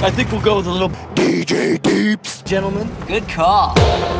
I think we'll go with a little DJ Deeps. Gentlemen. Good call.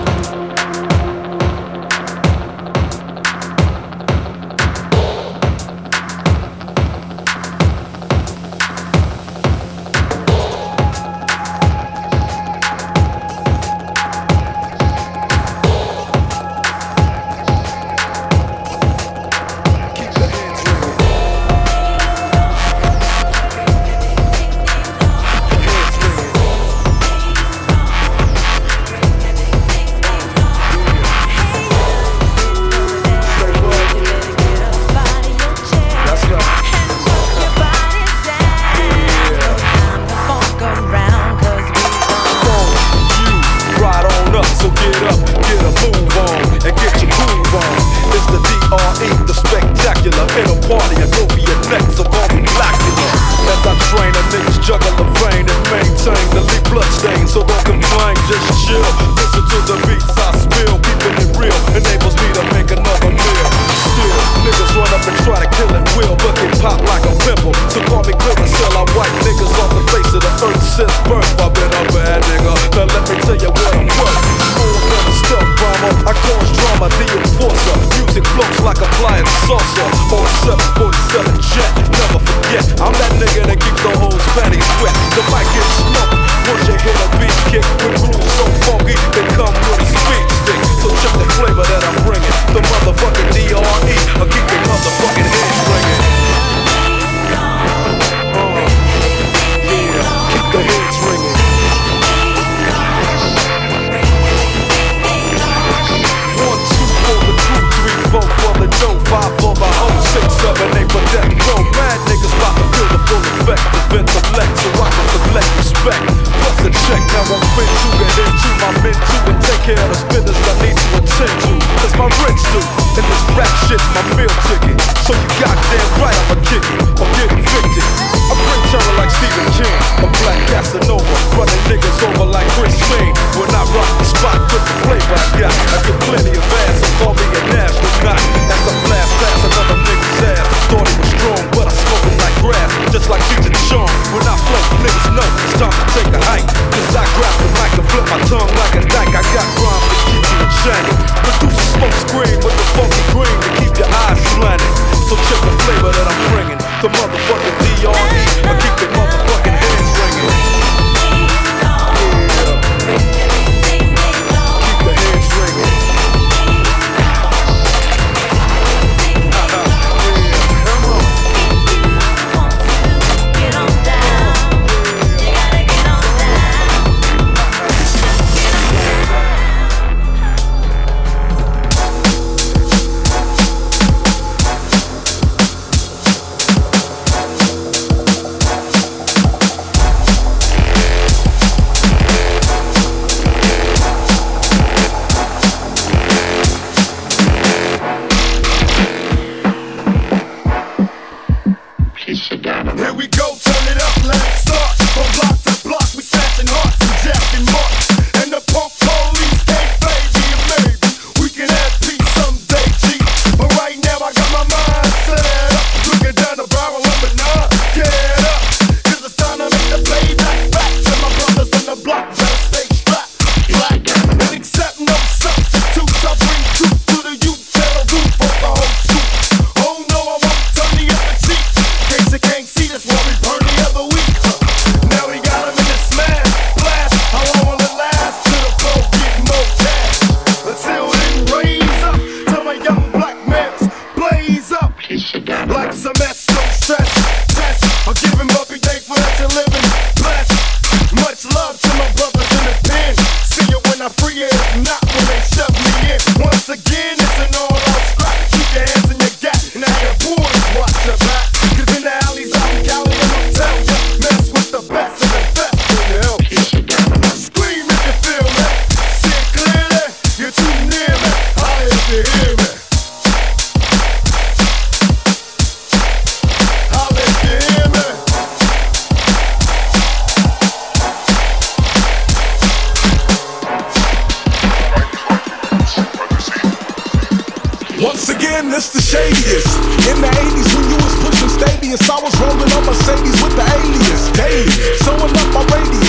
It's the shadiest. In the 80s when you was pushing stadiums, I was rolling on Mercedes with the alias. Daily, showing up my radio.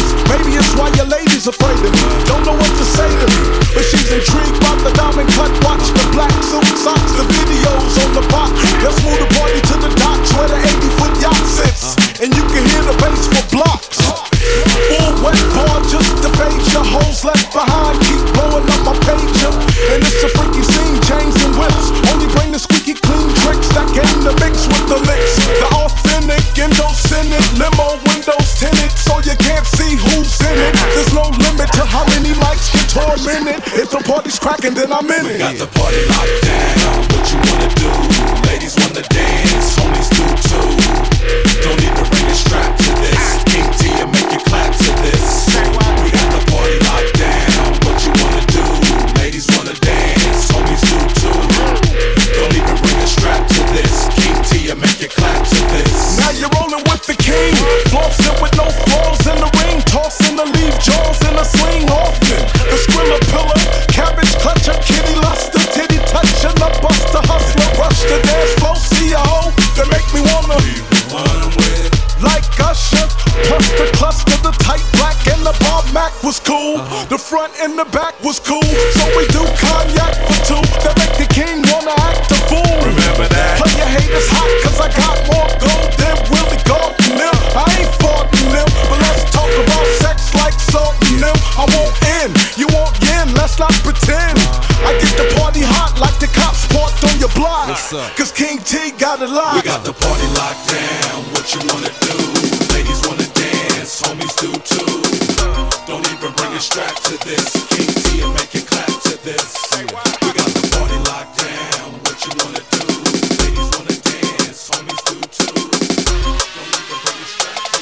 she's afraid of me. Don't know what to say to me, but she's intrigued by the diamond cut watch, the black suit socks, the videos on the box. Let's move the party to the docks where the 80-foot yacht sits, and you can hear the bass for blocks. Full wet bar just to fade your hoes left behind. Keep blowing up my pager, and it's a freaky scene. Chains and whips only bring the squeaky clean tricks that came to mix with the licks. The authentic indocenic limo windows tinted, so you can't see who's in it. There's no limit to how many mics get tormented. If the party's cracking, then I'm in it. Got the party locked down. What you wanna do? Ladies wanna dance, homies do too. Don't even bring a strap to this. King T, you make you clap to this. We got the party locked down. What you wanna do? Ladies wanna dance, homies do too. Don't even bring a strap to this. King T, you make you clap to this. Now you're rolling with the king, flossing with no flaws in the ring, tossing the leaf jaws in a sling often. The Skrilla pillar, cabbage clutcher, kitty luster, titty toucher, the buster, hustler, rush the dance floor, see a hoe that make me wanna be one with. Like Usher, plus the cluster, the tight black and the Bob Mac was cool. The front and the back was cool, so we do cognac for two. That make the king wanna act a fool. Remember that? Play your haters hot, cause I got more gold than Willie Gordon them. I ain't faulting them, but let's talk about sex like salt and them. I won't end, you won't yin, let's not pretend. I get the party hot like the cops parked on your block. Cause King T got it locked. We got the party locked down. What you wanna do? Ladies wanna dance, homies do too. Don't even bring a strap to this. King T and make you clap to this. We got the party locked down. What you wanna do? Ladies wanna dance, homies do too. Don't even bring a strap to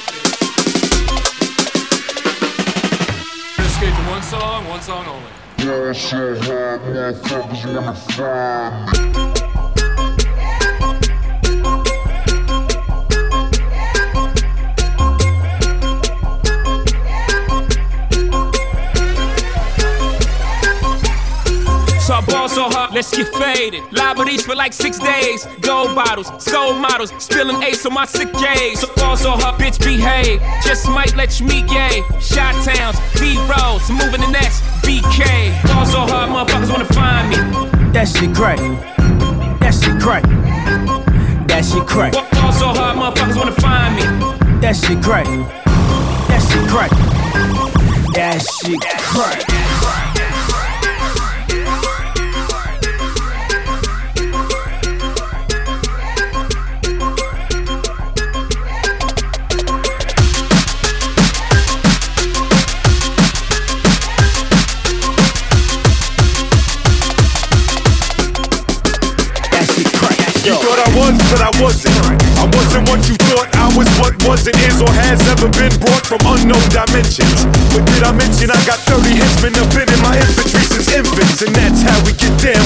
this. Escape to one song only. Yeah, shit, motherfuckers wanna find. So I ball so hard, let's get faded. Liberties for like 6 days. Gold bottles, skull models, spilling ace on my sick days. So ball so hard, bitch, behave. Just might let you meet gay. Shot towns, B-rolls, moving the next BK. Ball so hard, motherfuckers wanna find me. That shit crack. That shit crack. That shit crack. Ball so hard, motherfuckers wanna find me. That shit crack. That shit crack. That shit crack. You thought I was, but I wasn't. I wasn't what you thought I was, what wasn't, is, or has ever been brought from unknown dimensions. But did I mention I got 30 henchmen up in my infantry since infants? And that's how we get down,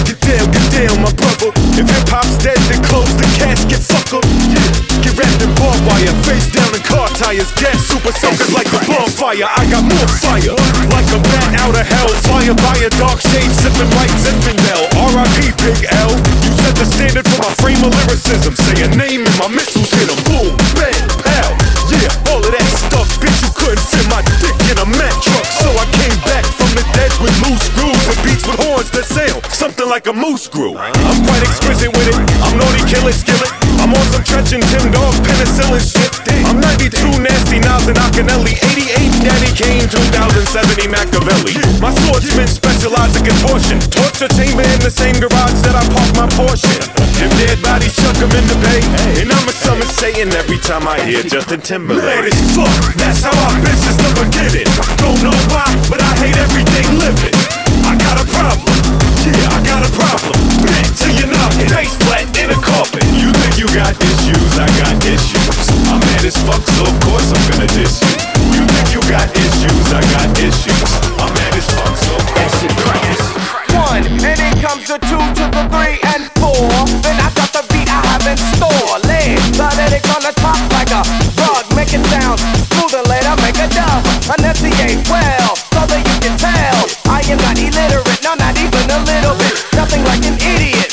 my brother. If hip-hop's dead, then close the casket, sucker. Yeah. Get wrapped in barbed wire, face down in car tires. Gas super soakers like a bonfire. I got more fire, like a bat out of hell. Fire by a dark shade, sipping like Zinfandel. R.I.P. Big L. You set the standard for my frame of lyricism. Say a name and my missiles hit 'em. Boom, bang, pow. Yeah, all of that stuff, bitch, you couldn't fit my dick in a Mack truck. So I came back from the dead with loose grooves and beats with horns that sound something like a moose grew. I'm quite exquisite with it. I'm naughty, kill it, skill it. I'm on some Trench and Tim Dog penicillin shit. I'm 92 nasty Nas and Akinelli, 88 Daddy Kane, 2070 Machiavelli. My swordsman specialize in contortion. Torture chamber in the same garage that I park my Porsche. If dead bodies chuck 'em in the bay, and I'ma summon Satan every time I hear Justin Timberlake. Mad as fuck, that's how our business never get it. Don't know why, but I hate everything living. I got a problem, yeah, I got a problem. Back till you knock it, face flat in a coffin. You think you got issues, I got issues. I'm mad as fuck, so of course I'm gonna diss you. You think you got issues, I got issues. I'm mad as fuck, so of course I'm gonna diss you. 1, and then comes the 2 to the 3 and 4. Then I got the beat I have in store. Lay the lyrics on the top like a rug. Make it sound smoother later, make a dub. Enunciate well, so that you can tell I am not illiterate, no, not even a little bit. Nothing like an idiot.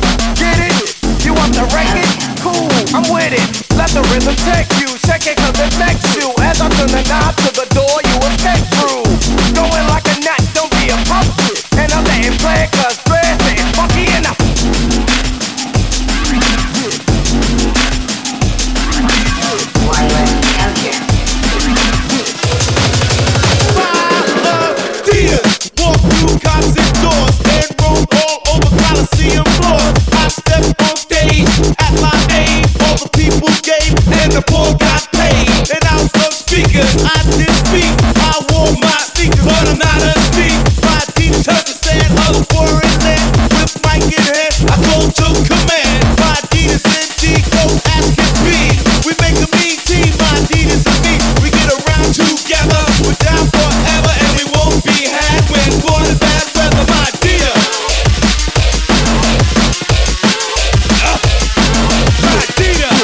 Get it? You want to rank it? Cool, I'm with it. Let the rhythm take you. Check it cause it makes you. As I turn the knob to the door you escape through. I did speak. I wore my sneakers, but I'm not a thief. My teeth touch the sand of a foreign land. With mic in hand, I go to command. My Adidas NT, go ask his speed. We make a mean team, my Adidas and me. We get around together, we're down forever, and we won't be had when born in bad weather. My Adidas. My Adidas.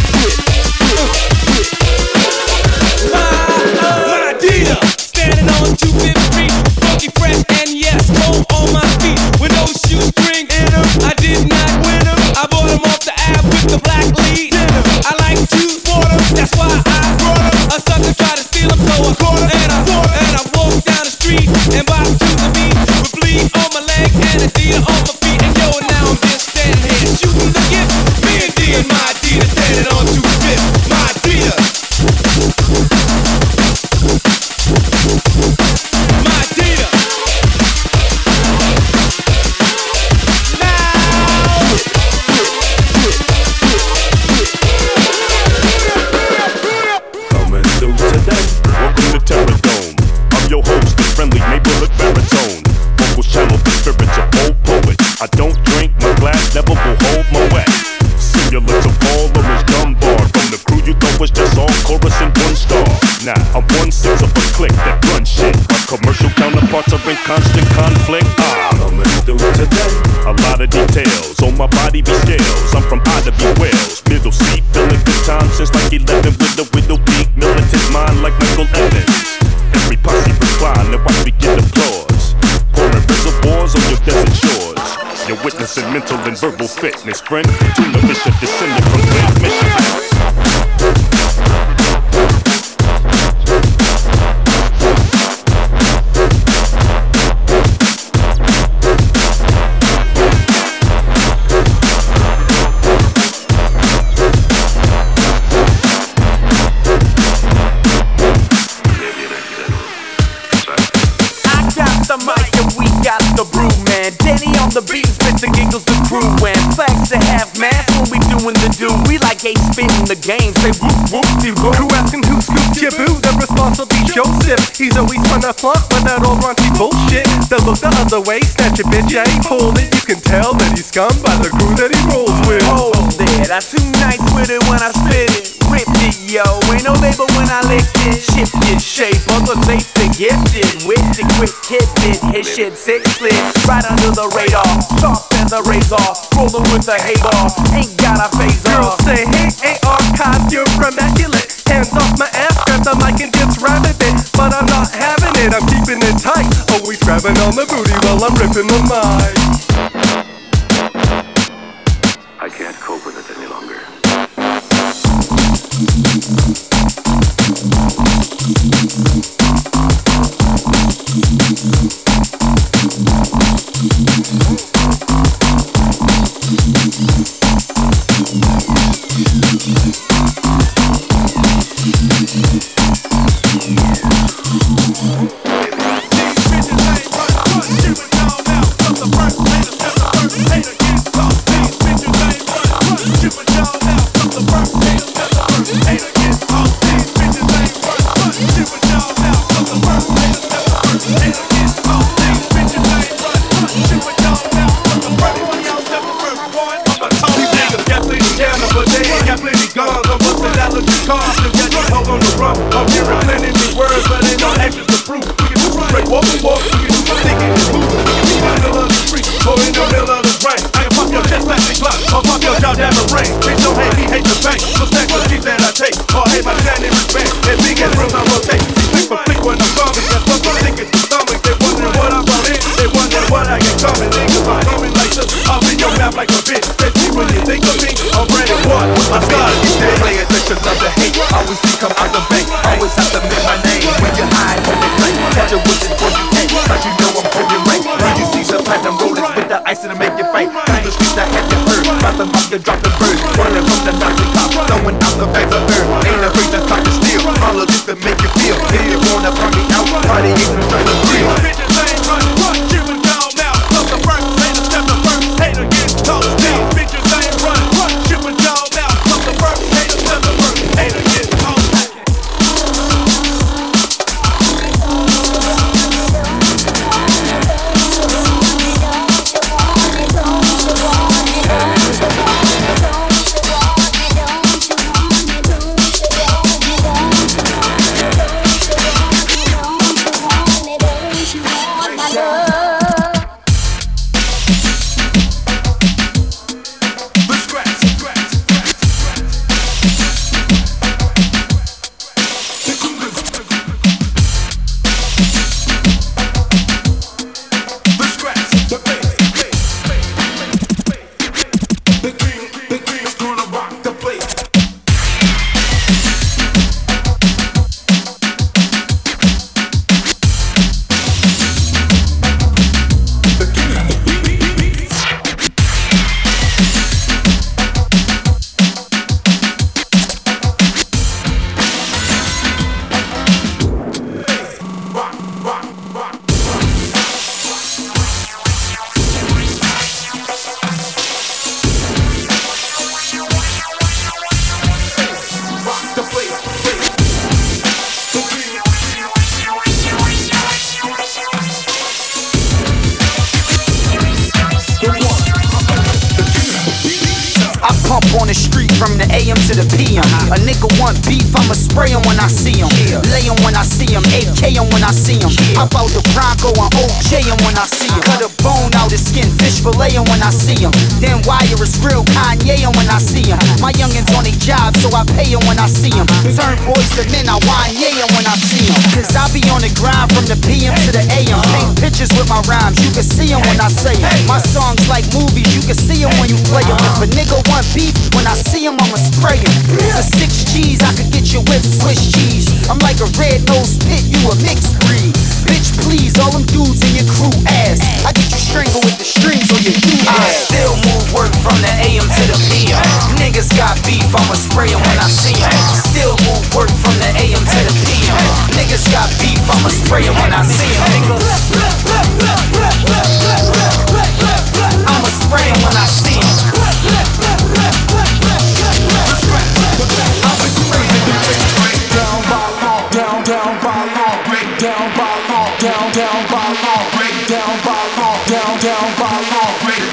My Adidas. Standing on 250 Street, funky fresh and yes, cold on my feet with no shoestring in them. I did not win them. I bought them off the app with the black lead. I like to sport them, that's why I brought them. A sucker tried to steal them, so I caught them and I walked down the street and bopped to the beat with bleed on my leg and a deer on my feet. And yo, now I'm just standing here shooting the gift. Me and D and my Adidas standing on 250. My Adidas. My Adidas. Coming through today. Welcome to Terror Dome. I'm your host, the friendly neighborhood baritone. Vocal channel, the spirits of old poet. I don't drink, my glass never will hold my wet. Simulants of all or is Dunbar. From the crew you thought was just all chorus and one star. Nah, I'm 1/6 of a clique that runs shit. My commercial counterparts are in constant conflict. Coming through today. A lot of details on my body be scales. I'm from Ida B. Wales. Middle seat, feeling good time since like 11 with a widow peak. Militant mind like Michael Evans. Every posse recline and watch me get applause. Pouring reservoirs on your desert shores. You're witnessing mental and verbal fitness, friend. Tuna fish are descended from great missions. The beat, spit the giggles and crew and flags to have mass when we doing the do. We like a spitting the game, say whoop whoop de whoop. Who asking who scooped your boo? The response will be Joseph. He's always trying to flunk with that old raunchy bullshit. The look the other way, snatch a bitch, yeah, he pulled it. You can tell that he's scum by the crew that he rolls with. Oh, there, that's too nice with it when I spit it. Ripped it, yo, ain't no label when I licked it. Shifted shape, other they gifted. Whipped it, quick hit it, his shit six slit. Right under the radar, sharp as a razor. Rolling with the hater, ain't got a phaser. Girls say, hey, AR, cause you're immaculate. Hands off my ass, grab the mic and just rap a bit. But I'm not having it, I'm keeping it tight. Always grabbing on the booty while I'm ripping the mic. I can't cope with it any longer. Drop the bird, running from the Nazi cops, throwing out the bags of earth. Ain't afraid to talk to steal. All of this to make you feel. If you wanna party out, party ain't gonna try to thrill. Bitches ain't run, chewing down now. Cause the first hater step the first hater gets tossed down. Bitches ain't run, chewing down now. Cause the first hater step the first hater gets tossed down. from the AM to the PM. A nigga want beef, I'ma spray him when I see him. Lay him when I see him, AK him when I see him. Hop out the Bronco and OJ him when I see him. Cut a bone out his skin, fish fillet him when I see him. Then wire is real Kanye him when I see him. My youngins on their job, so I pay him when I see him. Turn boys to men, I Wanye him when I see him. Cause I be on the grind from the PM to the AM. Paint pictures with my rhymes, you can see them when I say them. My songs like movies, you can see them when you play them. If a nigga want beef, when I see him, I'ma spray him. For 6 G's, I could get your whip Swiss cheese. I'm like a red-nosed pit, you a mixed breed. Bitch, please, all them dudes in your crew ass. I get you strangled with the strings on your new ass. I still move work from the AM to the PM. Niggas got beef, I'ma spray them when I see them. Still move work from the AM to the PM. Niggas got beef, I'ma spray them when I see them. I'ma spray them when I see them. Down by law, break down by law, down by law, break down by law, down by law, break.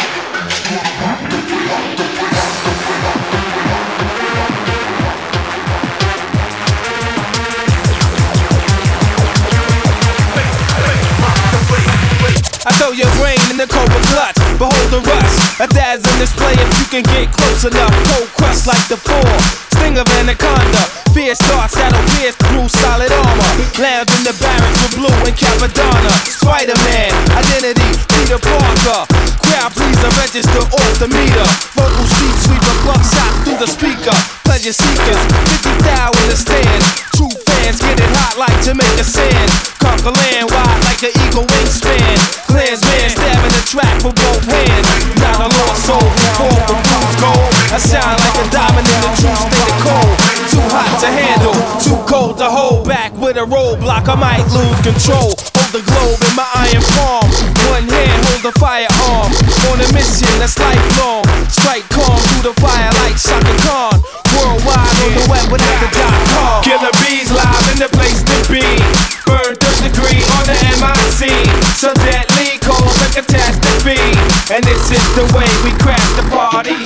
I throw your brain in the cobra clutch. Behold the rush, a dazzling display if you can get close enough. Cold crust like the four, sting of anaconda. Fierce thoughts that'll pierce through solid armor. Lounge in the barracks with Blue and Capadonna. Spider-Man, identity, Peter Parker. Crowd pleaser, register off the meter. Vocal street sweeper, plug shots through the speaker. Pleasure seekers, 50,000 in the stand. True fans get it hot like Jamaica sand. Conquer land wide like an eagle wingspan. Clansman stabbing the track with both hands. Not a lost soul, fall the blues gold. I shine like a diamond in the true state of cold. Too hot to handle, too cold to hold back. With a roadblock, I might lose control. Hold the globe in my iron palm. One hand hold the firearm. On a mission that's lifelong. Strike calm through the fire like Shaka Khan. Worldwide on the web without the .com. Killer bees live in the place to be. Burn 3rd degree on the MIC. So deadly, cause a catastrophe. And this is the way we crash the party.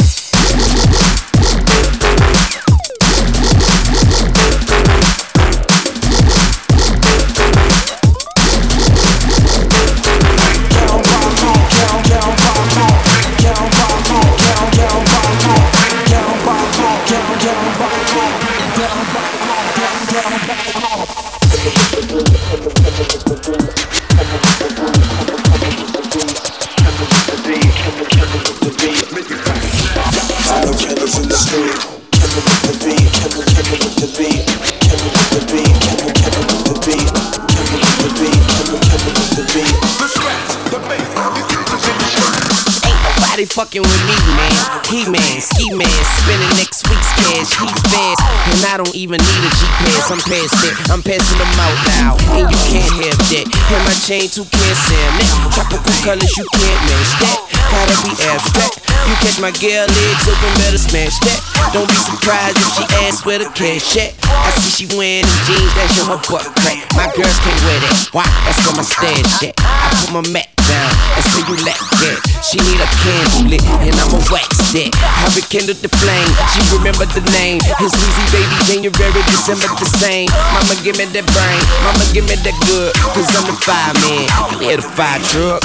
Fucking with me, man. He-man, ski-man, spending next week's cash. He fast, and I don't even need a G-Pass. I'm past that, I'm passing them out now, and you can't have that. And my chain too can't stand that. Tropical colors, you can't match that. Gotta be abstract. You catch my girl legs open, better smash that. Don't be surprised if she asks where the cash at. I see she wearing them jeans that show her butt crack. My girls can't wear that. Why? That's where my stash at. I put my Mac down, that's where you lack that. She need a candle lit, and I'ma wax that. I rekindled the flame, she remembered the name. His Weezy baby, January, December the same. Mama give me that brain, mama give me that good. Cause I'm the fireman, you hear the fire truck.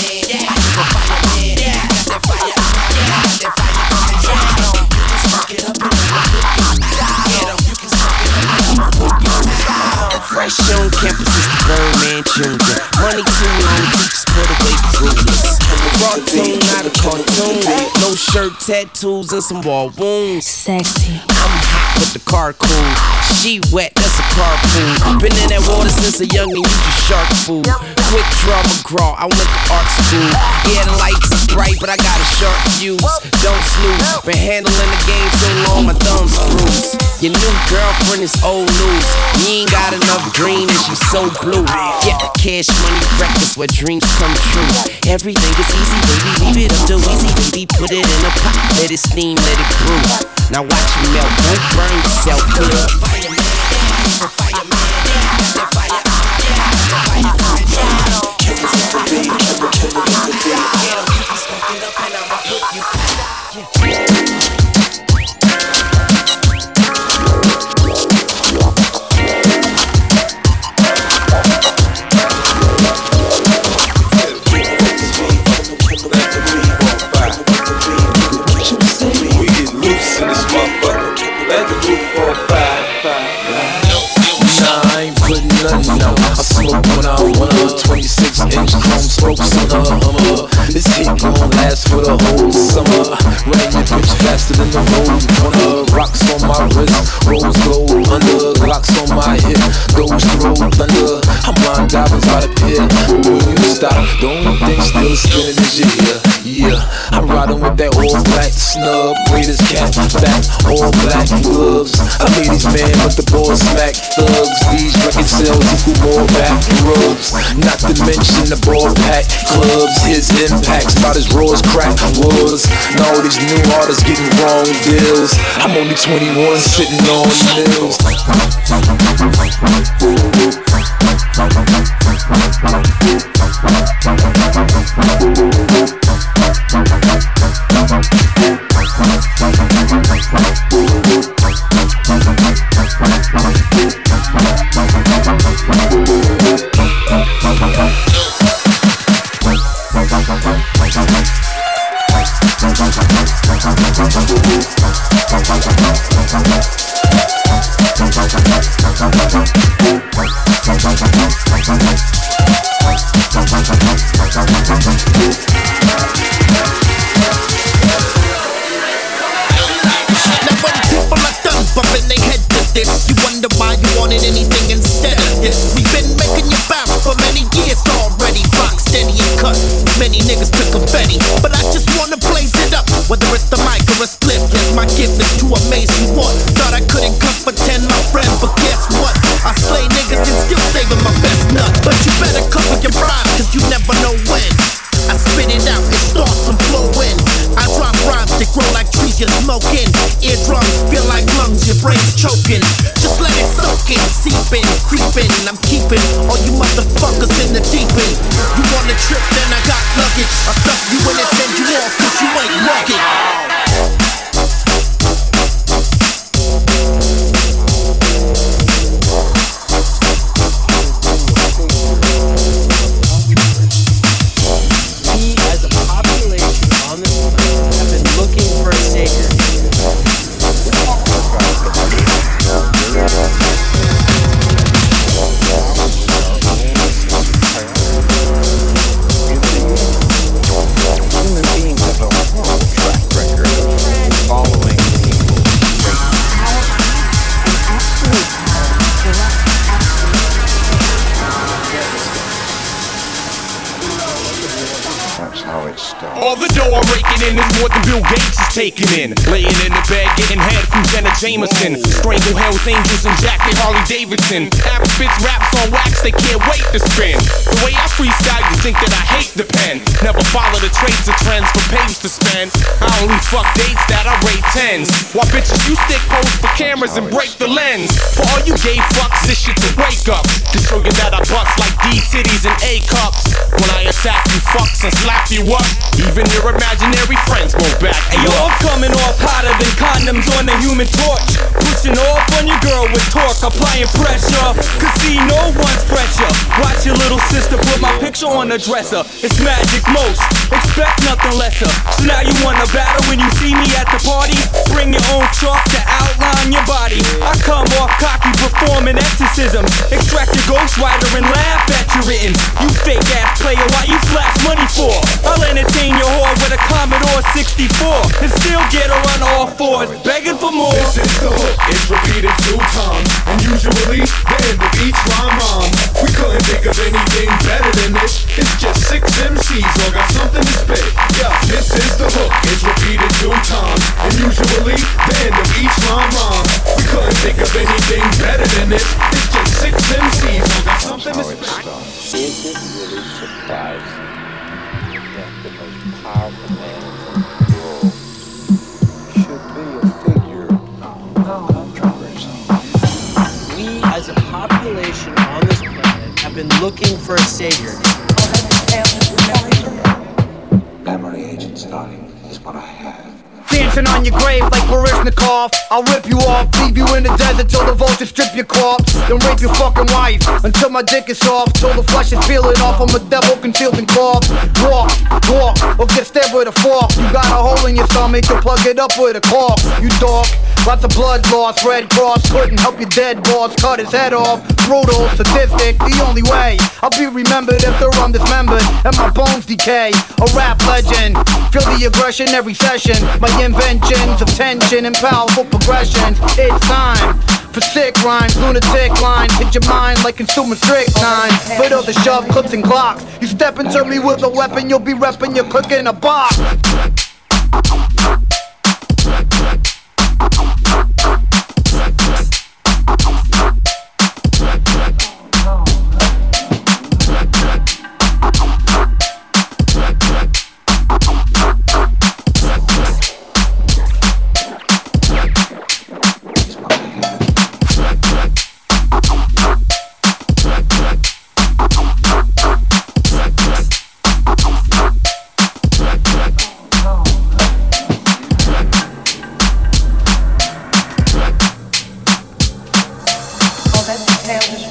Fresh on campus is the Birdman Jr. Money too long, teachers put away the rulers. Cartoon, not a cartoon. No shirt, tattoos, and some wall wounds. Sexy. I'm hot with the car cool. She wet, that's a carpool. Been in that water since a youngin', you just shark food. Quick draw McGraw, I went to art school. Yeah, the lights is bright, but I got a sharp fuse. Don't snooze, been handling the game so long, my thumb's bruised. Your new girlfriend is old news. You ain't got enough green and she's so blue. Yeah, cash money breakfast where dreams come true. Everything is easy, baby, leave it up to easy, baby. Put it in a pot, let it steam, let it brew. Now watch it melt, don't burn yourself, good. on a Hummer. This hit gon' last for the whole summer. Running your bitch faster than the road runner. Rocks on my wrist, rose gold under. Glocks on my hip, those throw thunder. I'm blind diving by the pier. Will you stop? The only thing still spinning is your ear. Yeah, I'm riding with that all black snub. Raiders cap back, all black gloves. I made these man with the ball smack thugs. These record sales equal more back rubs. Not to mention the ball pack clubs. His impact's about as raw as crack was. Now all these new artists getting wrong deals. I'm only 21 sitting on mills. Taken in, laying in the bed, getting head from Jenna Jameson. Strangle Hell's Angels and Jack and Harley Davidson. App spits raps on wax, they can't wait to spin. The way I freestyle, you think that I hate the pen. Never follow the trades or trends for page to spend. I only fuck dates that I rate tens. While bitches, you stick pose for cameras and break the lens. For all you gay fucks, this shit's a wake up. To show you that I bust like D titties and A cups. When I attack you fucks and slap you up, even your imaginary friends won't back you up. I'm coming off hotter than condoms on the Human Torch. Pushing off on your girl with torque, applying pressure. Cause see, no one's pressure. Watch your little sister put my picture on the dresser. It's magic most, expect nothing lesser. So now you wanna battle when you see me at the party? Bring your own chalk to outline your body. I come off cocky, performing exorcisms. Extract your ghostwriter and laugh at your written. You fake ass player, why you flash money for? I'll entertain your whore with a Commodore 64. And still get her on all fours, begging for more. This is the hook, it's repeated 2 times. And usually, the end of each rhyme rhyme. We couldn't think of anything better than this. It's just 6 MCs all got something to spit. Yeah, this is the hook, it's repeated 2 times. And usually, the end of each rhyme rhyme. We couldn't think of anything better than this. It's just 6 MCs all got something to spit. Is it really surprising that the most powerful man in the world should be a figure of controversy? We, as a population on this planet, have been looking for a savior. Memory agent Starling is what I have. Dance Dancing on your grave like Baryshnikov. I'll rip you off, leave you in the desert till the vultures strip your corpse. Then rape your fucking wife until my dick is soft, till the flesh is peeling off. I'm a devil concealed in corpse. Walk, or get stabbed with a fork. You got a hole in your stomach, you plug it up with a cork. You dog, lots of blood loss. Red Cross couldn't help your dead boss. Cut his head off, brutal, sadistic. The only way I'll be remembered if they're undismembered and my bones decay. A rap legend, feel the aggression every session. My inventions of tension and powerful progressions. It's time for sick rhymes, lunatic lines. Hit your mind like consumer strychnine. But all the shove clips and clocks. You step into me with a weapon, you'll be repping your click in a box. Tales